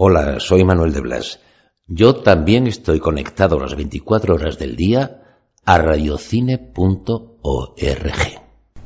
Hola, soy Manuel de Blas. Yo también estoy conectado las 24 horas del día a radiocine.org.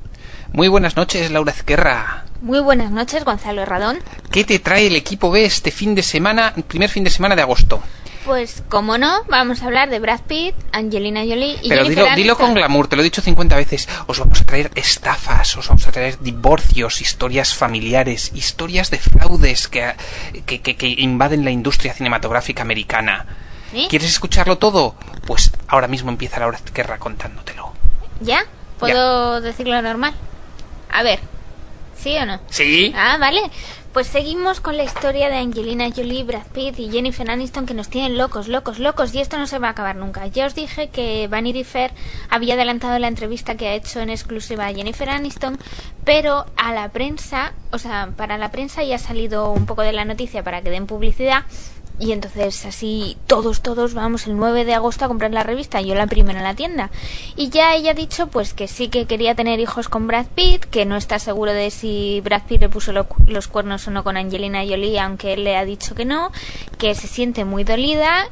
Muy buenas noches, Laura Ezquerra. Muy buenas noches, Gonzalo Herradón. ¿Qué te trae el equipo B este fin de semana, primer fin de semana de agosto? Pues, como no, vamos a hablar de Brad Pitt, Angelina Jolie y Pero Jennifer Aniston. dilo con glamour, te lo he dicho 50 veces. Os vamos a traer estafas, os vamos a traer divorcios, historias familiares, historias de fraudes que invaden la industria cinematográfica americana. ¿Sí? ¿Quieres escucharlo todo? Pues ahora mismo empieza Laura Ezquerra contándotelo. ¿Ya? ¿Puedo decirlo normal? A ver, ¿sí o no? ¿Sí? Ah, vale. Pues seguimos con la historia de Angelina Jolie, Brad Pitt y Jennifer Aniston, que nos tienen locos, y esto no se va a acabar nunca. Ya os dije que Vanity Fair había adelantado la entrevista que ha hecho en exclusiva a Jennifer Aniston, pero a la prensa, para la prensa ya ha salido un poco de la noticia para que den publicidad. Y entonces así todos vamos el 9 de agosto a comprar la revista, yo la primera en la tienda. Y ya ella ha dicho pues que sí que quería tener hijos con Brad Pitt, que no está seguro de si Brad Pitt le puso los cuernos o no con Angelina Jolie, aunque él le ha dicho que no, que se siente muy dolida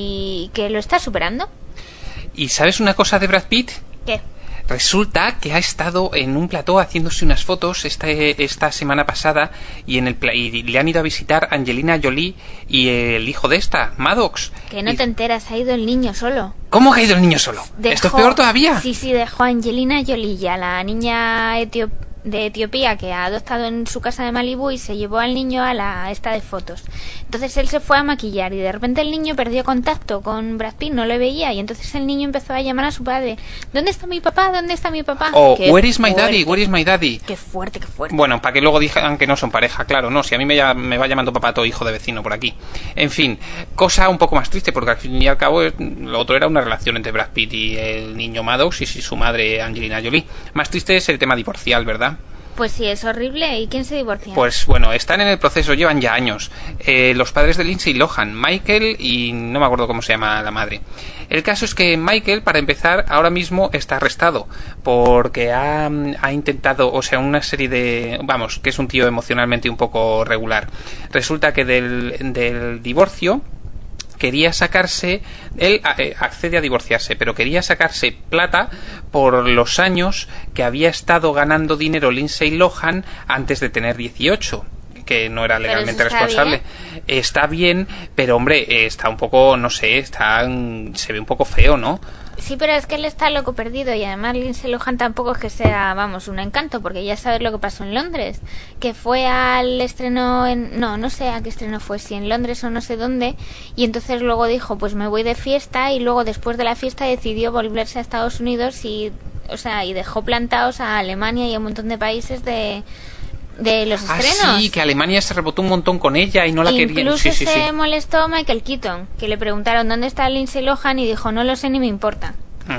y que lo está superando. ¿Y sabes una cosa de Brad Pitt? ¿Qué? Resulta que ha estado en un plató haciéndose unas fotos esta semana pasada y le han ido a visitar Angelina Jolie y el hijo de esta, Maddox. Que no te enteras, ha ido el niño solo. ¿Cómo que ha ido el niño solo? ¿Esto es peor todavía? Sí, dejó a Angelina Jolie y a la niña de Etiopía que ha adoptado en su casa de Malibú y se llevó al niño a la esta de fotos. Entonces él se fue a maquillar y de repente el niño perdió contacto con Brad Pitt, no lo veía, y entonces el niño empezó a llamar a su padre: ¿dónde está mi papá? ¿Dónde está mi papá? Where is my daddy? Where is my daddy? Qué fuerte. Bueno, para que luego digan que no son pareja, claro, no, si a mí me va llamando papá todo hijo de vecino por aquí. En fin, cosa un poco más triste, porque al fin y al cabo lo otro era una relación entre Brad Pitt y el niño Maddox y su madre Angelina Jolie. Más triste es el tema divorcial, ¿verdad? Pues sí, es horrible. ¿Y quién se divorcia? Pues bueno, están en el proceso, llevan ya años. Los padres de Lindsay Lohan, Michael y no me acuerdo cómo se llama la madre. El caso es que Michael, para empezar, ahora mismo está arrestado porque ha intentado, una serie de... Vamos, que es un tío emocionalmente un poco regular. Resulta que del divorcio quería sacarse, él accede a divorciarse, pero quería sacarse plata por los años que había estado ganando dinero Lindsay Lohan antes de tener 18, que no era legalmente responsable. Está bien, pero hombre, está un poco, no sé, se ve un poco feo, ¿no? Sí, pero es que él está loco perdido y además Lindsay Lohan tampoco es que sea, un encanto, porque ya sabes lo que pasó en Londres, que fue al estreno no sé a qué estreno fue, si en Londres o no sé dónde, y entonces luego dijo, pues me voy de fiesta, y luego después de la fiesta decidió volverse a Estados Unidos y dejó plantados a Alemania y a un montón de países de los estrenos. Ah, sí, que Alemania se rebotó un montón con ella y no la quería. Incluso se molestó Michael Keaton, que le preguntaron dónde está Lindsay Lohan y dijo, no lo sé ni me importa.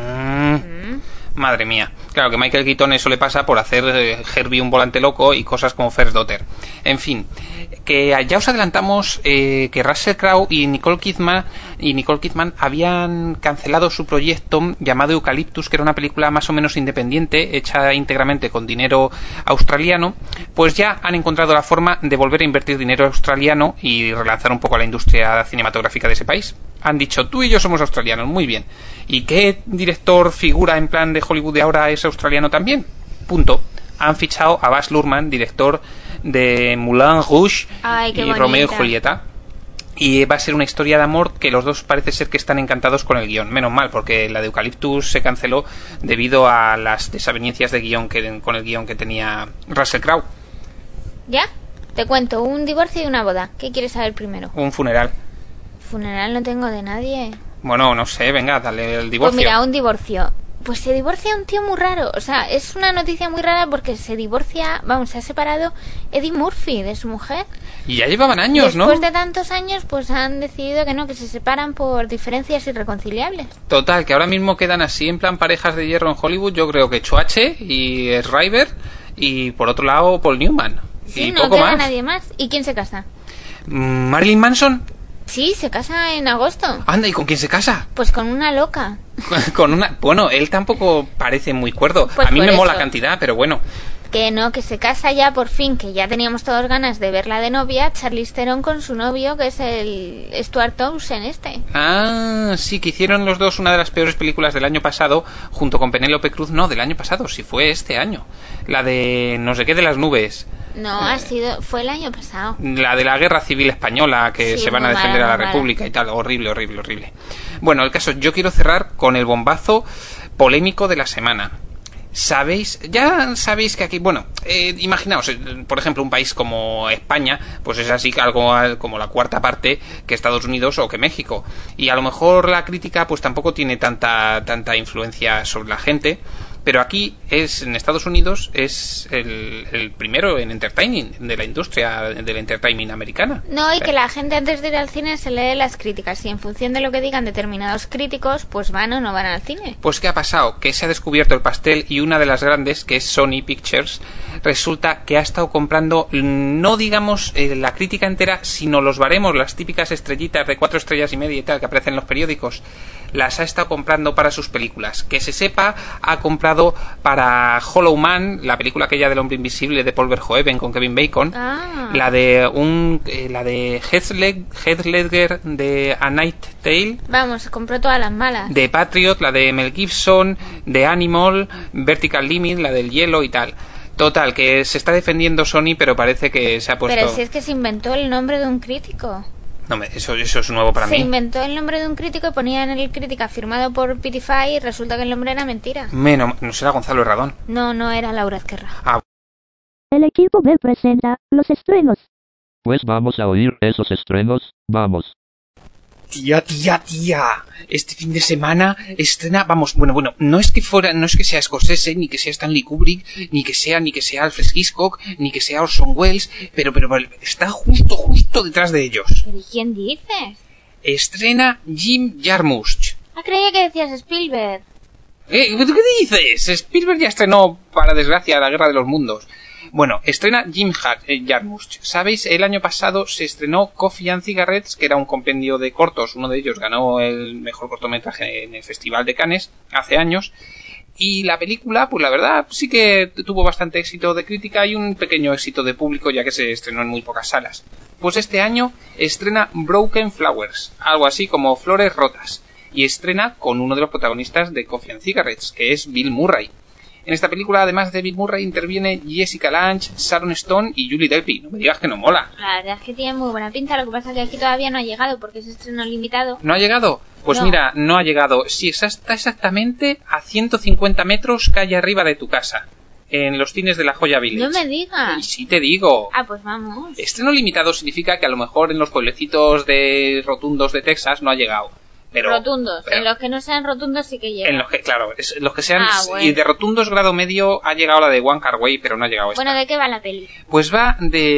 Madre mía. Claro que Michael Keaton eso le pasa por hacer Herbie un volante loco y cosas como First Daughter. En fin, que ya os adelantamos que Russell Crowe y Nicole Kidman habían cancelado su proyecto llamado Eucaliptus, que era una película más o menos independiente, hecha íntegramente con dinero australiano. Pues ya han encontrado la forma de volver a invertir dinero australiano y relanzar un poco la industria cinematográfica de ese país. Han dicho, tú y yo somos australianos, muy bien. ¿Y qué director figura en plan de Hollywood de ahora es australiano también? Punto. Han fichado a Baz Luhrmann, director de Moulin Rouge y Romeo y Julieta. Y va a ser una historia de amor que los dos parece ser que están encantados con el guión. Menos mal, porque la de Eucaliptus se canceló debido a las desavenencias de guión con el guión que tenía Russell Crowe. ¿Ya? Te cuento, un divorcio y una boda. ¿Qué quieres saber primero? Un funeral. Funeral no tengo de nadie. Bueno, no sé, venga, dale el divorcio. Pues mira, un divorcio. Pues se divorcia un tío muy raro. Es una noticia muy rara porque se ha separado Eddie Murphy de su mujer. Y ya llevaban años, ¿no? Después de tantos años, pues han decidido que se separan por diferencias irreconciliables. Total, que ahora mismo quedan así en plan parejas de hierro en Hollywood. Yo creo que Choache y Schreiber y por otro lado Paul Newman. Sí, y no poco queda más. Nadie más. ¿Y quién se casa? ¿Marilyn Manson? Sí, se casa en agosto. Anda, ¿y con quién se casa? Pues con una loca. Con una... Bueno, él tampoco parece muy cuerdo. Pues a mí me por mola eso. cantidad, pero bueno. Que no, que se casa ya por fin, que ya teníamos todas ganas de verla de novia, Charlize Theron con su novio, que es el Stuart Townsend este. Ah, sí, que hicieron los dos una de las peores películas del año pasado, junto con Penélope Cruz. No, del año pasado, sí fue este año. La de no sé qué de las nubes. No, fue el año pasado. La de la Guerra Civil Española, que Sí, se van a muy defender mala, a la muy República y tal. Horrible, horrible, horrible. Bueno, el caso, yo quiero cerrar con el bombazo polémico de la semana. Ya sabéis que aquí, bueno, imaginaos, por ejemplo, un país como España, pues es así algo como la cuarta parte que Estados Unidos o que México. Y a lo mejor la crítica pues tampoco tiene tanta influencia sobre la gente. Pero aquí en Estados Unidos es el primero en entertaining, de la industria del entertainment americana. No, y que la gente antes de ir al cine se lee las críticas y en función de lo que digan determinados críticos, pues van o no van al cine. Pues ¿qué ha pasado? Que se ha descubierto el pastel y una de las grandes, que es Sony Pictures, resulta que ha estado comprando, no digamos la crítica entera, sino los baremos, las típicas estrellitas de 4 estrellas y media y tal que aparecen en los periódicos, las ha estado comprando para sus películas. Que se sepa, ha comprado para Hollow Man, la película aquella del hombre invisible de Paul Verhoeven con Kevin Bacon, la de Heath Ledger de A Night Tale, Vamos, compró todas las malas. de Patriot, la de Mel Gibson, de Animal, Vertical Limit, la del hielo y tal. Total, que se está defendiendo Sony, pero parece que se ha puesto... Pero si es que se inventó el nombre de un crítico. No, eso es nuevo para Se mí. inventó el nombre de un crítico y ponía en el crítica firmado por Pitify y resulta que el nombre era mentira. No será Gonzalo Herradón. No era Laura Ezquerra. El equipo B presenta los estrenos. Pues vamos a oír esos estrenos, vamos. Tía, este fin de semana estrena, vamos, bueno, no es que sea Scorsese, ni que sea Stanley Kubrick, ni que sea Alfred Hitchcock, ni que sea Orson Welles, pero está justo detrás de ellos. ¿Pero quién dices? Estrena Jim Jarmusch. Creía que decías Spielberg. ¿Qué dices? Spielberg ya estrenó, para desgracia, La Guerra de los Mundos. Bueno, estrena Jim Jarmusch. ¿Sabéis? El año pasado se estrenó Coffee and Cigarettes, que era un compendio de cortos. Uno de ellos ganó el mejor cortometraje en el Festival de Cannes hace años. Y la película, pues la verdad, sí que tuvo bastante éxito de crítica y un pequeño éxito de público, ya que se estrenó en muy pocas salas. Pues este año estrena Broken Flowers, algo así como Flores Rotas. Y estrena con uno de los protagonistas de Coffee and Cigarettes, que es Bill Murray. En esta película, además de Bill Murray, interviene Jessica Lange, Sharon Stone y Julie Delpy. No me digas que no mola. La verdad es que tiene muy buena pinta, lo que pasa es que aquí todavía no ha llegado porque es estreno limitado. ¿No ha llegado? Pues no. Mira, no ha llegado. Sí, está exactamente a 150 metros calle arriba de tu casa, en los cines de la Joya Village. No me digas. Y sí te digo. Pues vamos. Estreno limitado significa que a lo mejor en los pueblecitos rotundos de Texas no ha llegado. Rotundos. En los que no sean rotundos sí que llegan. En los que, claro, los que sean... Bueno. Y de rotundos grado medio ha llegado la de One Car Way, pero no ha llegado esta. Bueno, ¿de qué va la peli? Pues va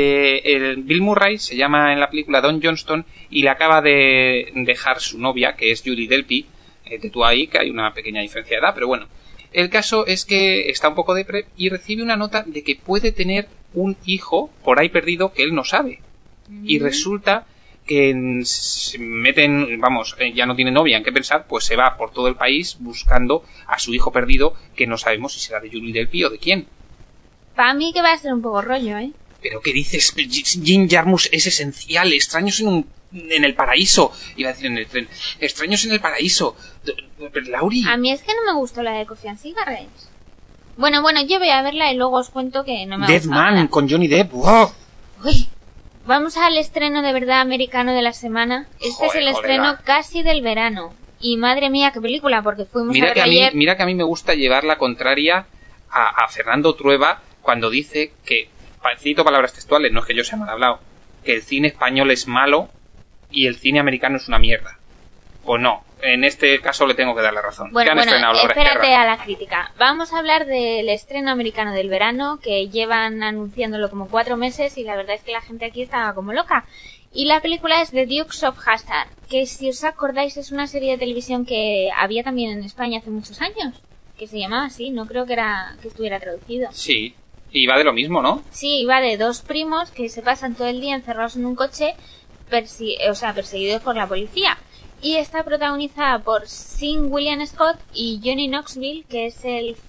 de Bill Murray, se llama en la película Don Johnston, y le acaba de dejar su novia, que es Julie Delpy, de tú ahí, que hay una pequeña diferencia de edad, pero bueno. El caso es que está un poco depre y recibe una nota de que puede tener un hijo por ahí perdido que él no sabe. Y resulta que se meten, ya no tiene novia en qué pensar, pues se va por todo el país buscando a su hijo perdido, que no sabemos si será de Julie Delpy o de quién. Para mí que va a ser un poco rollo, ¿eh? ¿Pero qué dices? Jim Jarmusch es esencial. Extraños en el paraíso. Iba a decir en el tren. Extraños en el paraíso. Pero, Lauri. A mí es que no me gustó la de Coffee and Cigarettes. Bueno, yo voy a verla y luego os cuento que no me Dead gustó Man nada. con Johnny Depp. ¡Wow! Uy. Vamos al estreno de verdad americano de la semana. Este es el estreno casi del verano. Y madre mía, qué película, porque fuimos a verla ayer. Mira que a mí me gusta llevar la contraria a Fernando Trueba cuando dice que, cito palabras textuales, no es que yo sea mal hablado, que el cine español es malo y el cine americano es una mierda. Pues no, en este caso le tengo que dar la razón. Bueno, espérate a la crítica. Vamos a hablar del estreno americano del verano, que llevan anunciándolo como 4 meses y la verdad es que la gente aquí estaba como loca. Y la película es The Dukes of Hazzard, que si os acordáis es una serie de televisión que había también en España hace muchos años, que se llamaba así, no creo que estuviera traducido. Sí, y va de lo mismo, ¿no? Sí, va de 2 primos que se pasan todo el día encerrados en un coche perseguidos por la policía. y está protagonizada por Sean William Scott y Johnny Knoxville, que es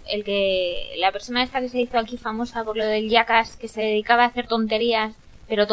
la persona esta que se hizo aquí famosa por lo del Jackass, que se dedicaba a hacer tonterías, pero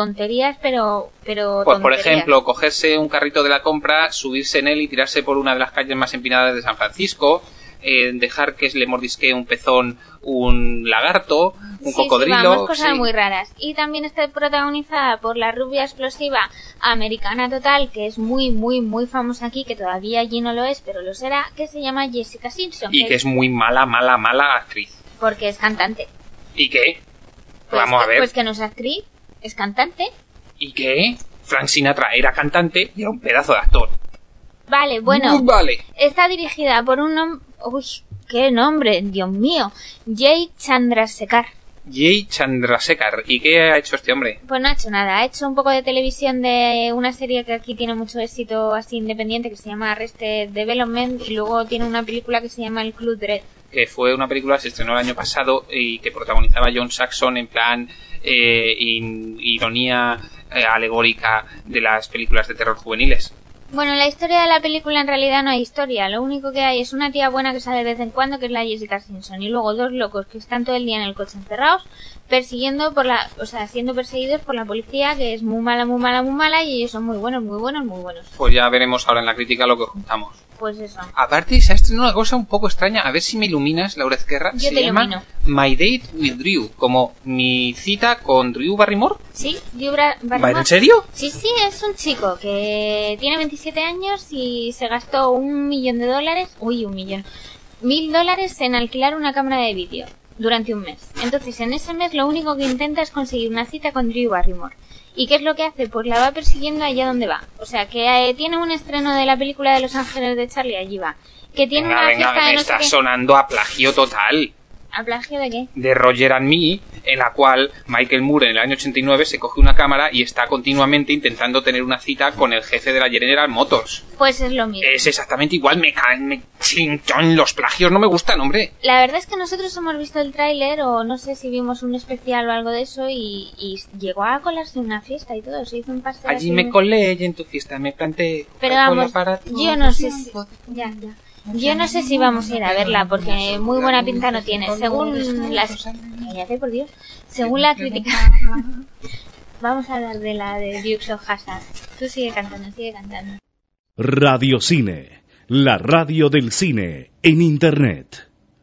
Pues por ejemplo, cogerse un carrito de la compra, subirse en él y tirarse por una de las calles más empinadas de San Francisco, dejar que le mordisquee un pezón un lagarto, un cocodrilo. Sí, vamos, cosas muy raras. Y también está protagonizada por la rubia explosiva Americana Total, que es muy, muy, muy famosa aquí, que todavía allí no lo es, pero lo será, que se llama Jessica Simpson. Y que es muy mala, mala, mala actriz. Porque es cantante. ¿Y qué? Pues Vamos a ver. Pues que no es actriz, es cantante. ¿Y qué? Frank Sinatra era cantante y era un pedazo de actor. Vale, bueno. Vale. Está dirigida por un hombre... Uy, qué nombre, Dios mío. Jay Chandrasekhar. Jay Chandrasekhar. ¿Y qué ha hecho este hombre? Pues no ha hecho nada. Ha hecho un poco de televisión de una serie que aquí tiene mucho éxito así independiente, que se llama Arrested Development, y luego tiene una película que se llama El Club Dread. Que fue una película que se estrenó el año pasado y que protagonizaba John Saxon en plan ironía alegórica de las películas de terror juveniles. Bueno, la historia de la película en realidad no hay historia. Lo único que hay es una tía buena que sale de vez en cuando, que es la Jessica Simpson, y luego dos locos que están todo el día en el coche encerrados, siendo perseguidos por la policía, que es muy mala, muy mala, muy mala, y ellos son muy buenos, muy buenos, muy buenos. Pues ya veremos ahora en la crítica lo que juntamos. Pues eso. Aparte, se ha estranado una cosa un poco extraña. A ver si me iluminas, Laura Ezquerra. Yo se te llama ilumino. My Date with Drew, como mi cita con Drew Barrymore. Sí, Drew Barrymore. ¿Va en serio? Sí, es un chico que tiene 27 años y se gastó $1.000.000. Uy, $1.000.000 en alquilar una cámara de vídeo durante un mes. Entonces, en ese mes lo único que intenta es conseguir una cita con Drew Barrymore. ¿Y qué es lo que hace? Pues la va persiguiendo allá donde va. O sea, que tiene un estreno de la película de Los Ángeles de Charlie, allí va. Que tiene una fiesta de me no está sé qué. sonando a plagio total. ¿A plagio de qué? De Roger and Me, en la cual Michael Moore en el año 89 se coge una cámara y está continuamente intentando tener una cita con el jefe de la General Motors. Pues es lo mismo. Es exactamente igual, los plagios no me gustan, hombre. La verdad es que nosotros hemos visto el tráiler, o no sé si vimos un especial o algo de eso, y llegó a colarse en una fiesta y todo, se hizo un pastel. Allí me colé y en tu fiesta me planté. Pero vamos, yo no sé si... Ya. Yo no sé si vamos a ir a verla, porque muy buena pinta no tiene. Según las... Cállate, por Dios. Según la crítica... Vamos a hablar de la de Dukes of Hazzard. Tú sigue cantando. Radio Cine, la radio del cine en Internet.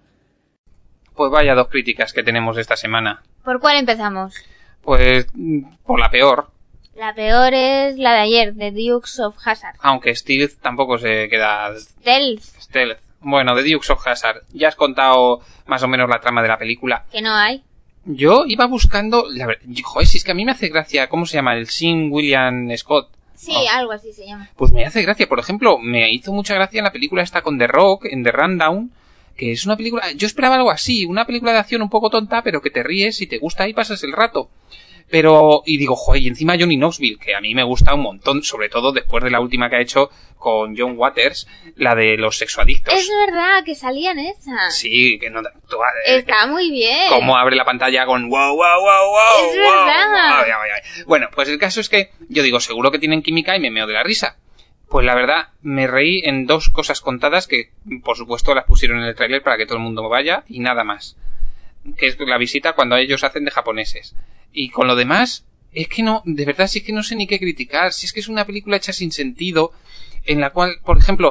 Pues vaya dos críticas que tenemos esta semana. ¿Por cuál empezamos? Pues por la peor. La peor es la de ayer, de Dukes of Hazzard. Aunque Stealth tampoco se queda... Stealth. Bueno, de Dukes of Hazzard. Ya has contado más o menos la trama de la película. Que no hay. Yo iba buscando... Joder, si es que a mí me hace gracia... ¿Cómo se llama? El Sean William Scott. Sí, algo así se llama. Pues me hace gracia. Por ejemplo, me hizo mucha gracia en la película esta con The Rock, en The Rundown, que es una película... Yo esperaba algo así, una película de acción un poco tonta, pero que te ríes y te gusta y pasas el rato. Pero, y digo, joder, y encima Johnny Knoxville, que a mí me gusta un montón, sobre todo después de la última que ha hecho con John Waters, la de los sexoadictos. Es verdad, que salía en esa. Sí, que no... Está muy bien. Cómo abre la pantalla con wow. Es verdad. Bueno, pues el caso es que yo digo, seguro que tienen química y me meo de la risa. Pues la verdad, me reí en dos cosas contadas que, por supuesto, las pusieron en el tráiler para que todo el mundo vaya y nada más. Que es la visita cuando ellos hacen de japoneses. Y con lo demás, es que no, de verdad, si es que no sé ni qué criticar. Si es que es una película hecha sin sentido, en la cual, por ejemplo,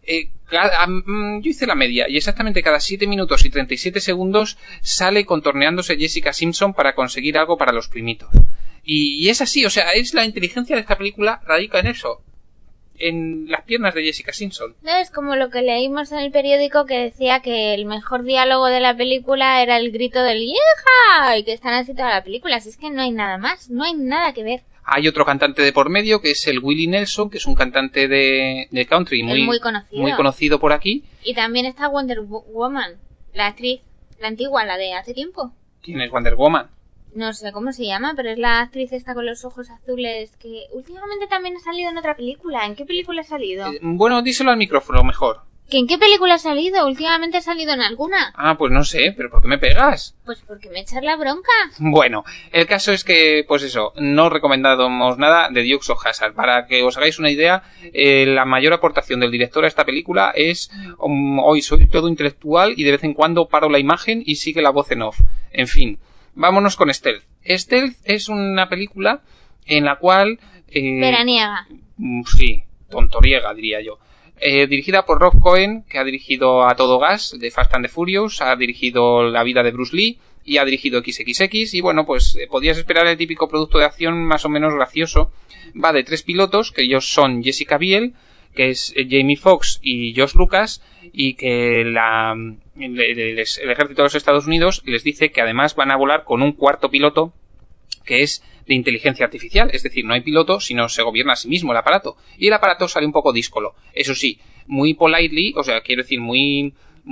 yo hice la media y exactamente cada 7 minutos y 37 segundos sale contorneándose Jessica Simpson para conseguir algo para los primitos. Y es así, o sea, es la inteligencia de esta película radica en eso. En las piernas de Jessica Simpson. No, es como lo que leímos en el periódico, que decía que el mejor diálogo de la película era el grito del ¡Yeja! Y que están así toda la película. Así es que no hay nada más, no hay nada que ver. Hay otro cantante de por medio, que es el Willie Nelson, que es un cantante de country muy conocido por aquí. Y también está Wonder Woman, la actriz, la antigua, la de hace tiempo. ¿Quién es Wonder Woman? No sé cómo se llama, pero es la actriz esta con los ojos azules que últimamente también ha salido en otra película. ¿En qué película ha salido? Bueno, díselo al micrófono mejor. ¿Que en qué película ha salido? Últimamente ha salido en alguna. Ah, pues no sé, pero ¿por qué me pegas? Pues porque me echas la bronca. Bueno, el caso es que, pues eso, no recomendamos nada de Dukes of Hazzard. Para que os hagáis una idea, la mayor aportación del director a esta película es hoy soy todo intelectual y de vez en cuando paro la imagen y sigue la voz en off. En fin, vámonos con Stealth. Stealth es una película en la cual... Veraniega. Sí, tontoriega, diría yo. Dirigida por Rob Cohen, que ha dirigido A Todo Gas, de Fast and the Furious, ha dirigido La vida de Bruce Lee y ha dirigido XXX, y bueno, pues podías esperar el típico producto de acción más o menos gracioso. Va de 3 pilotos, que ellos son Jessica Biel, que es Jamie Foxx y Josh Lucas, y que el ejército de los Estados Unidos les dice que además van a volar con un cuarto piloto que es de inteligencia artificial, es decir, no hay piloto, sino se gobierna a sí mismo el aparato, y el aparato sale un poco díscolo, eso sí, muy politely, o sea, quiero decir, muy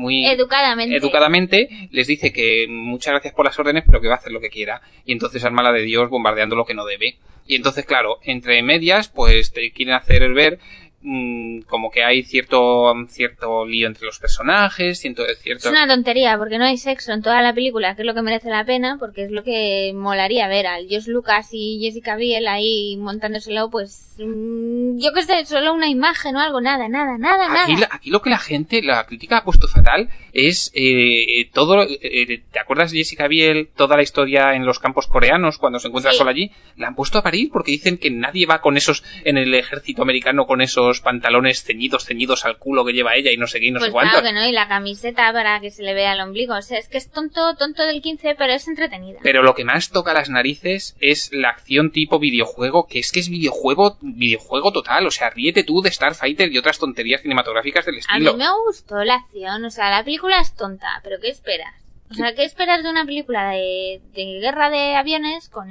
educadamente les dice que muchas gracias por las órdenes, pero que va a hacer lo que quiera, y entonces arma la de Dios bombardeando lo que no debe, y entonces claro, entre medias, pues te quieren hacer ver como que hay cierto lío entre los personajes, Es una tontería, porque no hay sexo en toda la película, que es lo que merece la pena, porque es lo que molaría ver al Josh Lucas y Jessica Biel ahí montándoselo, pues yo qué sé, solo una imagen o algo, nada. Aquí lo que la crítica ha puesto fatal es todo, ¿te acuerdas de Jessica Biel? Toda la historia en los campos coreanos, cuando se encuentra sola allí, la han puesto a parir porque dicen que nadie va con esos, en el ejército americano, con esos pantalones ceñidos al culo que lleva ella y no sé qué y no sé cuánto. Claro que no, y la camiseta para que se le vea el ombligo, o sea, es que es tonto del 15, pero es entretenida. Pero lo que más toca las narices es la acción tipo videojuego, que es videojuego total, o sea, ríete tú de Starfighter y otras tonterías cinematográficas del estilo. A mí me gustó la acción, o sea, la película es tonta, pero ¿qué esperas? O sea, ¿qué esperas de una película de guerra de aviones con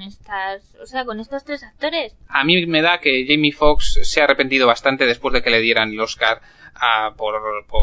estos 3 actores? A mí me da que Jamie Foxx se ha arrepentido bastante después de que le dieran el Oscar por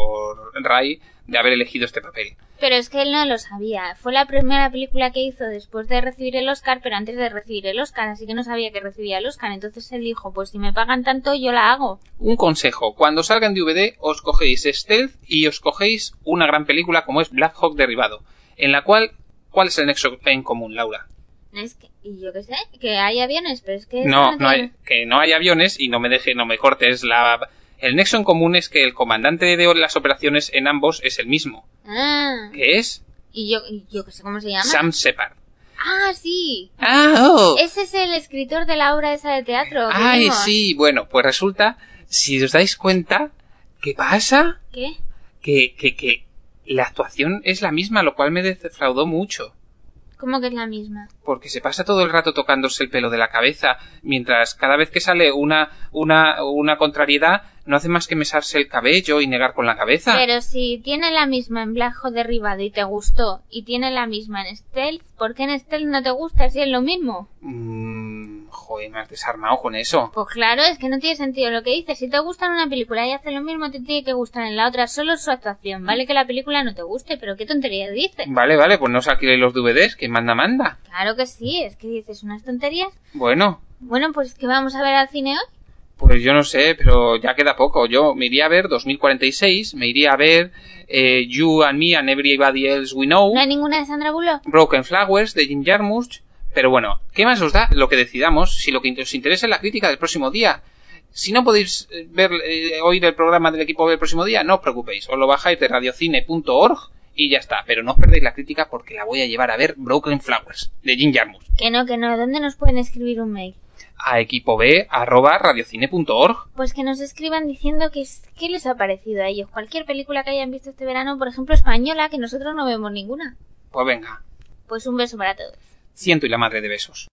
Ray de haber elegido este papel. Pero es que él no lo sabía. Fue la primera película que hizo después de recibir el Oscar, pero antes de recibir el Oscar, así que no sabía que recibía el Oscar. Entonces él dijo, pues si me pagan tanto, yo la hago. Un consejo, cuando salga en DVD, os cogéis Stealth y os cogéis una gran película como es Black Hawk Derribado, en la cual, ¿cuál es el nexo en común, Laura? Es que, y yo qué sé, que hay aviones, pero es que... No hay aviones y no me cortes el nexo en común es que el comandante de las operaciones en ambos es el mismo. Ah. ¿Qué es? Y yo qué sé cómo se llama. Sam Shepard. Ah, sí. Oh. Ese es el escritor de la obra esa de teatro. Ay, sí. Bueno, pues resulta, si os dais cuenta, ¿qué pasa? ¿Qué? Que la actuación es la misma, lo cual me defraudó mucho. ¿Cómo que es la misma? Porque se pasa todo el rato tocándose el pelo de la cabeza, mientras cada vez que sale una contrariedad no hace más que mesarse el cabello y negar con la cabeza. Pero si tiene la misma en Black Hawk Derribado y te gustó, y tiene la misma en Stealth, ¿por qué en Stealth no te gusta si es lo mismo? Joder, me has desarmado con eso. Pues claro, es que no tiene sentido lo que dices. Si te gusta en una película y hace lo mismo, te tiene que gustar en la otra. Solo su actuación. Vale que la película no te guste, pero ¿qué tonterías dices? Vale, pues no saquéis los DVDs, que manda. Claro que sí, es que dices unas tonterías. Bueno, pues ¿qué vamos a ver al cine hoy? Pues yo no sé, pero ya queda poco. Yo me iría a ver 2046, me iría a ver You and Me and Everybody Else We Know. ¿No hay ninguna de Sandra Bullock? Broken Flowers, de Jim Jarmusch. Pero bueno, ¿qué más os da? Lo que decidamos, si lo que os interesa es la crítica del próximo día. Si no podéis oír el programa del equipo del próximo día, no os preocupéis. Os lo bajáis de radiocine.org y ya está. Pero no os perdéis la crítica porque la voy a llevar a ver Broken Flowers, de Jim Jarmusch. Que no. ¿Dónde nos pueden escribir un mail? A equipob@radiocine.org. Pues que nos escriban diciendo qué les ha parecido a ellos. Cualquier película que hayan visto este verano, por ejemplo española, que nosotros no vemos ninguna. Pues venga. Pues un beso para todos. Ciento y la madre de besos.